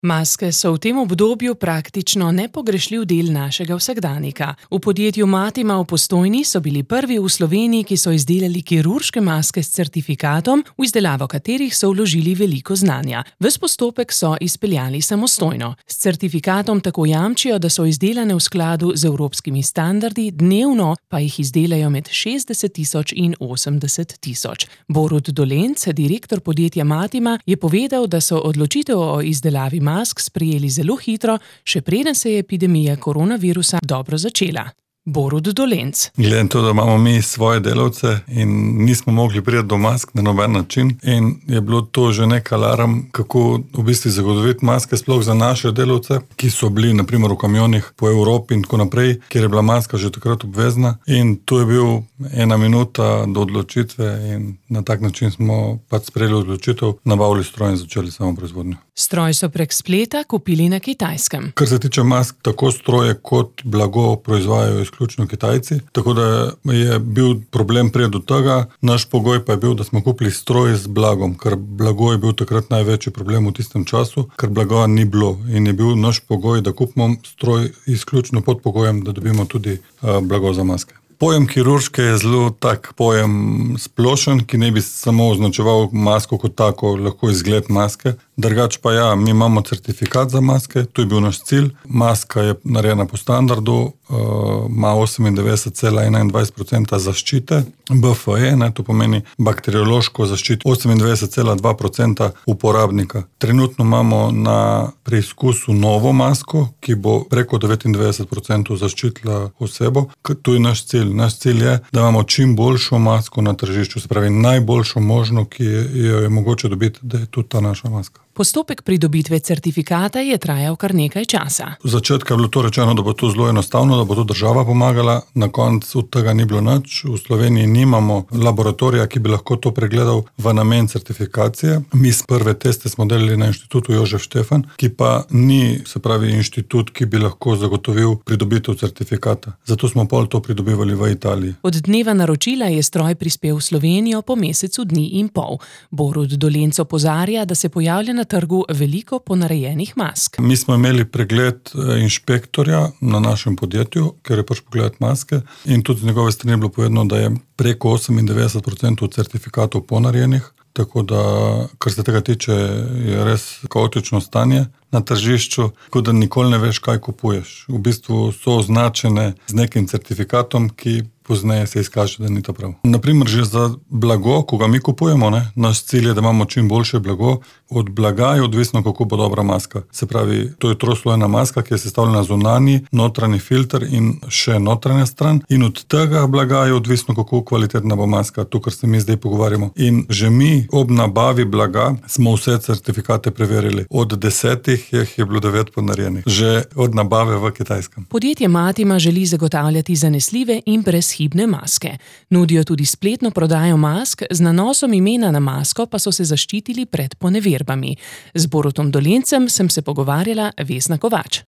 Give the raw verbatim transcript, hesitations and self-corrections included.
Maske so v tem obdobju praktično nepogrešljiv del našega vsakdanika. V podjetju Matima v Postojni so bili prvi v Sloveniji, ki so izdelali kirurške maske s certifikatom, v izdelavo katerih so vložili veliko znanja. Ves postopek so izpeljali samostojno. S certifikatom tako jamčijo, da so izdelane v skladu z evropskimi standardi, dnevno pa jih izdelajo med šestdeset tisoč in osemdeset tisoč. Borut Dolenc, direktor podjetja Matima, je povedal, da so odločitev o izdelavi mask sprejeli zelo hitro, še preden se je epidemija koronavirusa dobro začela. Borut Dolenc. Glede to, da imamo mi svoje delavce in nismo mogli priti do mask na noben način in je bilo to že nek alarm, kako v bistvu zagotoviti maske sploh za naše delavce, ki so bili na primer v kamionih po Evropi in tako naprej, kjer je bila maska že takrat obvezna in to je bil ena minuta do odločitve in na tak način smo pač sprejeli odločitev, nabavili stroj in začeli samo proizvodnjo. Stroj so prek spleta kupili na Kitajskem. Kar se tiče mask, tako stroje kot blago proizvajajo izključno Kitajci, tako da je bil problem prije do tega. Naš pogoj pa je bil, da smo kupili stroj z blagom, ker blago je bil takrat največji problem v tistem času, ker blaga ni bilo in je bil naš pogoj, da kupimo stroj izključno pod pogojem, da dobimo tudi uh, blago za maske. Pojem kirurške je zelo tak pojem splošen, ki ne bi samo označeval masko kot tako, lahko izgled maske. Drugač pa ja, mi imamo certifikat za maske, to je bil naš cilj. Maska je narejena po standardu, uh, ima osemindevetdeset cela enaindvajset procenta zaščite, B F E, ne, to pomeni bakteriološko zaščito, osemindevetdeset cela dva procenta uporabnika. Trenutno imamo na preizkusu novo masko, ki bo preko devetindvajset procentov zaščitila osebo. To je naš cilj. Naš cilj je, da imamo čim boljšo masko na tržišču, se pravi najboljšo možno, ki jo je mogoče dobiti, da je tudi ta naša maska. Postopek pridobitve certifikata je trajal kar nekaj časa. V začetku je bilo to rečeno, da bo to zelo enostavno, da bo to država pomagala, na koncu od tega ni bilo nič. V Sloveniji nimamo laboratorija, ki bi lahko to pregledal v namen certifikacije. Mi s prve teste smo delali na inštitutu Jožef Štefan, ki pa ni, se pravi, inštitut, ki bi lahko zagotovil pridobitev certifikata. Zato smo pol to pridobivali v Italiji. Od dneva naročila je stroj prispel v Slovenijo po mesecu dni in pol. Borut Dolenc opozarja, da se pojavlja na trgu veliko ponarejenih mask. Mi smo imeli pregled inšpektorja na našem podjetju, ker je pač pogledati maske in tudi z njegove strani je bilo povedano, da je preko osemindevetdeset procentov certifikatov ponarejenih, tako da, kar se tega tiče, je res kaotično stanje na tržišču, tako da nikoli ne veš, kaj kupuješ. V bistvu so označene z nekim certifikatom, ki pozneje se izkaže, da ni to prav. Naprimer, že za blago, ko ga mi kupujemo, ne, naš cilj je, da imamo čim boljše blago. Od blaga je odvisno, kako bo dobra maska. Se pravi, to je troslojna maska, ki je sestavljena zunanji, notranji filter in še notranja stran. In od tega blaga je odvisno, kako kvalitetna bo maska, to, kar se mi zdaj pogovarjamo. In že mi ob nabavi blaga smo vse certifikate preverili. Od desetih jih je bilo devet ponarejenih. Že od nabave v Kitajskem. Podjetje Matima želi zagotavljati zanesljive in brezhibne maske. Nudijo tudi spletno prodajo mask, z nanosom imena na masko pa so se zaščitili pred poneverbami. Z Borutom Dolencem sem se pogovarjala Vesna Kovač.